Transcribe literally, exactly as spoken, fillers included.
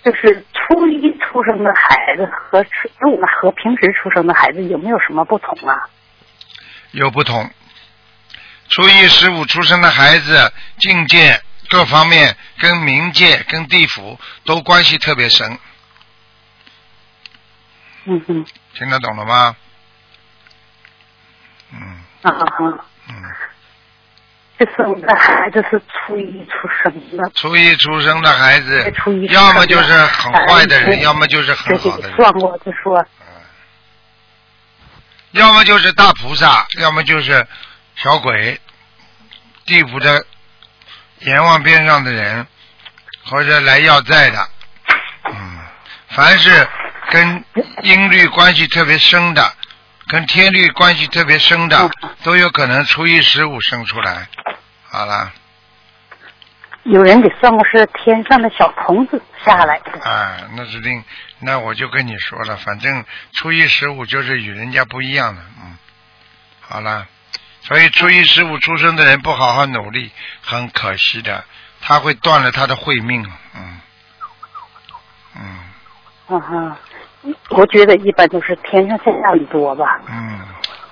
就是初一出生的孩子和和平时出生的孩子有没有什么不同啊？ 有不同。初一十五出生的孩子境界各方面跟冥界跟地府都关系特别深。 嗯哼。 听得懂了吗？嗯。 啊哈。 嗯。 就是我们的孩子是初一出生的。 初一出生的孩子， 初一要么就是很坏的人，要么就是很好的人。 算过就说。 嗯。要么就是大菩萨，要么就是小鬼，地府的阎王边上的人，或者来要债的。嗯。凡是跟音律关系特别深的，跟天律关系特别深的，都有可能初一十五生出来。好了。 有人给算过是天上的小童子下来的。 啊，那是另，那我就跟你说了，反正初一十五就是与人家不一样的，嗯，好了，所以初一十五出生的人不好好努力，很可惜的，他会断了他的慧命，嗯，嗯。 嗯哼，我觉得一般都是天上下下很多吧。 嗯，